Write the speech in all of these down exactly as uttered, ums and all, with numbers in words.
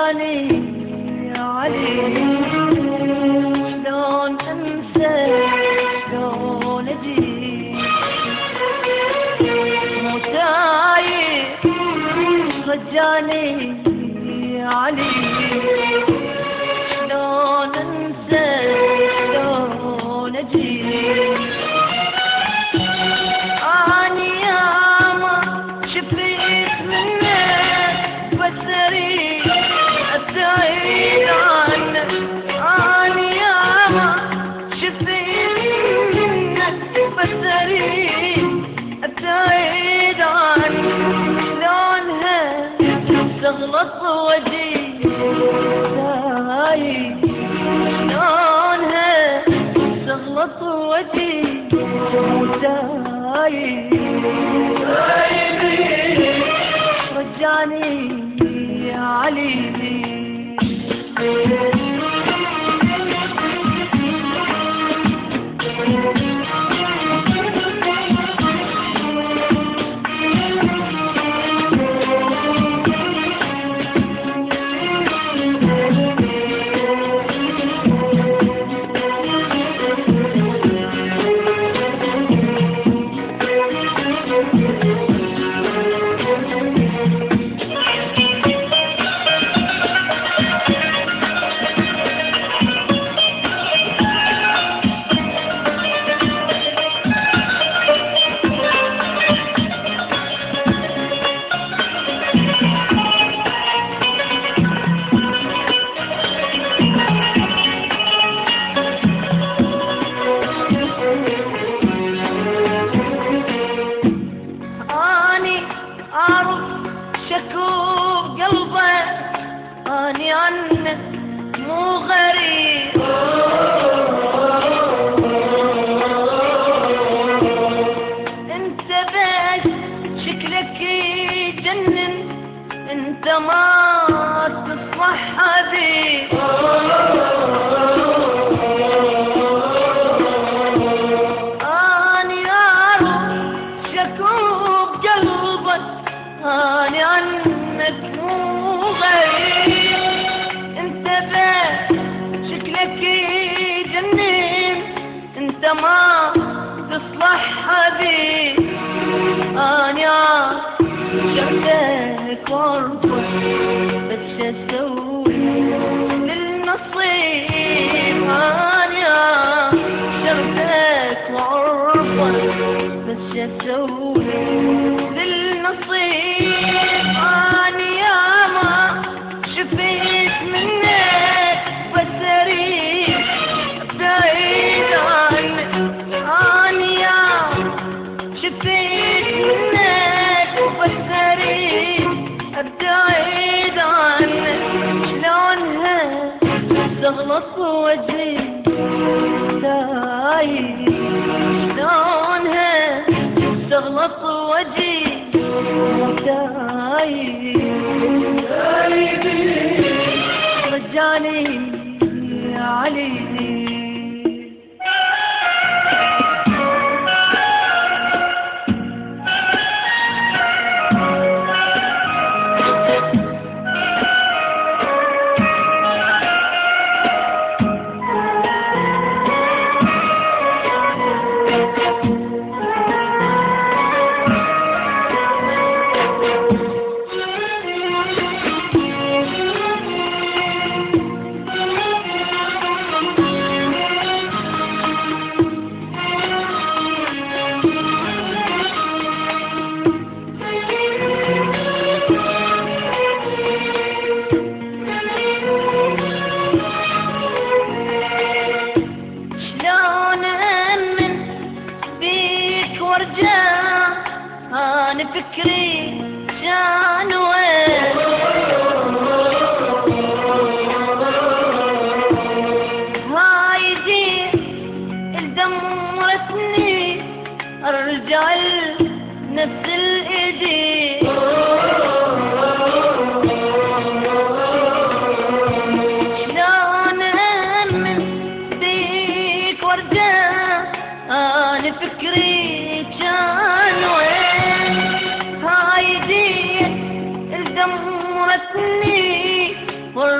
رجاني يا علي، شلون انسى شلون اجي مو تايه. رجاني يا علي، شلون انسى شلون اجي. اني ياما شفيت منك بس اريد ابتعد عنك. اني ياما شفيت منك بس اريد ابتعد عنك. شلونها تغلط وجهي سايب، شلونها تغلط وجهي سايب. رجاني يا علي، شكوب قلبه اني عنك مو غريب. انت بس شكلك يجنن، انت ما تصلح حبيب. اني اعرف شكوب قلبك اني عنك مو غريب. انت بس شكلك يجنن، انت ما تصلح حبيب. اني شفتك وارفض بس شسوي للنصيب. اني شفتك وارفض بس شسوي للنصيب. اني ياما شفيت منك بس اريد ابتعد عنك. اني ياما شفيت منك بس اريد ابتعد عنك. شلونها تغلط وجهي سايب، شلونها تغلط وجهي سايب. رجاني يا علي، أنا فكري كان وين. هاي دي دمرتني ارجع نفس الايدي. شلون امن بيك وارجع انا فكري كان وين. هاي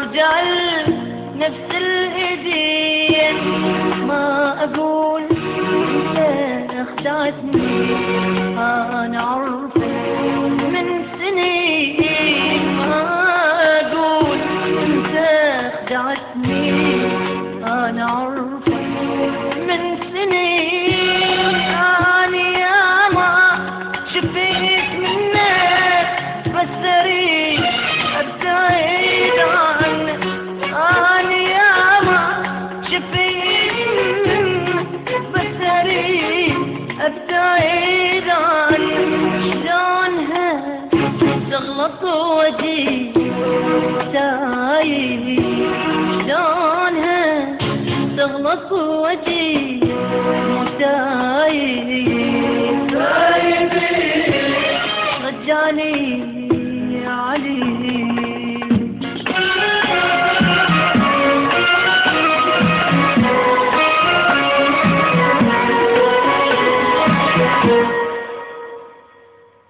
وارجع نفس الايدين. ما اقول انت اخدعتني، انا عرفت من سنين. ما اقول انت اخدعتني، انا عرفت من سنين. اني يا ما شفيت منك بس اريد ابتعد عنك. اني يا ما شفيت منك بس اريد ابتعد عنك. شلونها تغلط وجهي تايه، شلونها تغلط وجهي